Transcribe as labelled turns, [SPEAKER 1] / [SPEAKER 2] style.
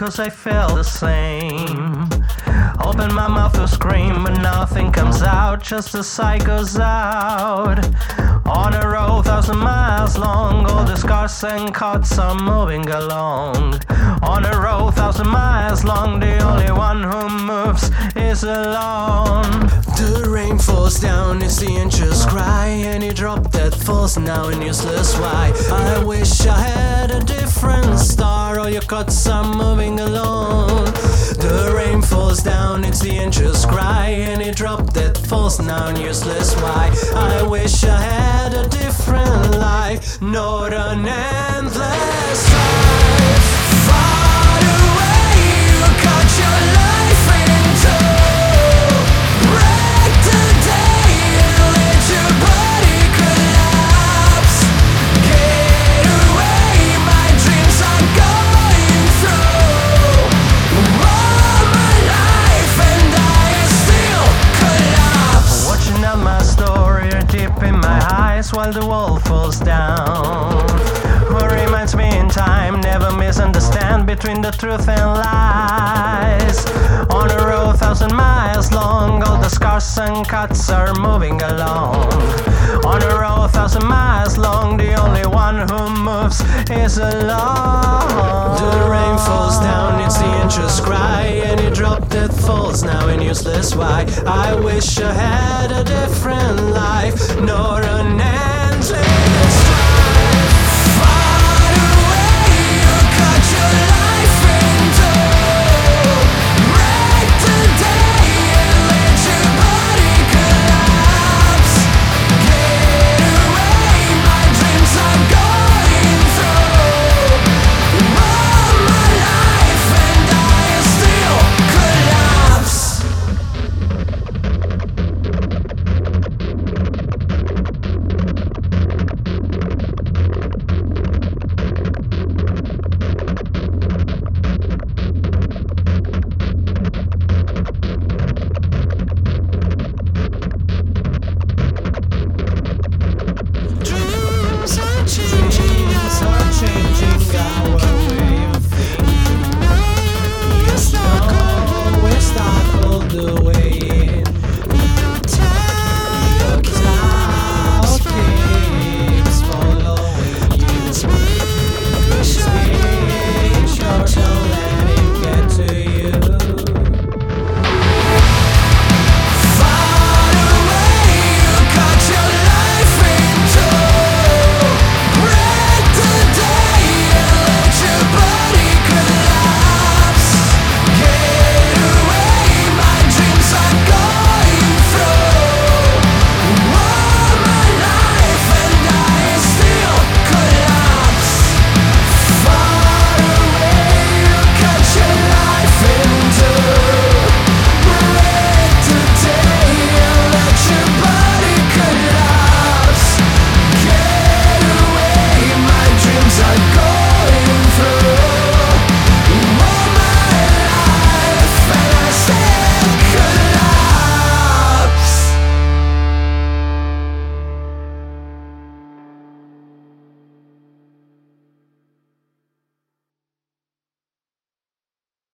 [SPEAKER 1] 'cause I feel the same. Open my mouth to scream, but nothing comes out, just the sight goes out. On a road 1,000 miles long, all the scars and cuts are moving along. On a road 1,000 miles long, the only one who moves is alone. The rain falls down, it's the angels cry. Any drop that falls now in useless why. I wish I had a different star, all your cuts are moving alone. The rain falls down, it's the angels cry. Any drop that falls now in useless why. I wish I had a different life, not an endless life. Far away, you cut your life in two. Break the day and let your body collapse. Get away, my dreams are going through. All my life and I still collapse. Watching out my story, deep in my eyes while the world falls down. Who reminds me in time, never misunderstand between the truth and lies. On a road 1,000 miles long, all the scars and cuts are moving along. On a road 1,000 miles long, the only one who moves is alone. The rain falls down, it's the angels cry. Any drop that falls now in useless why. I wish I had a different life, not an endless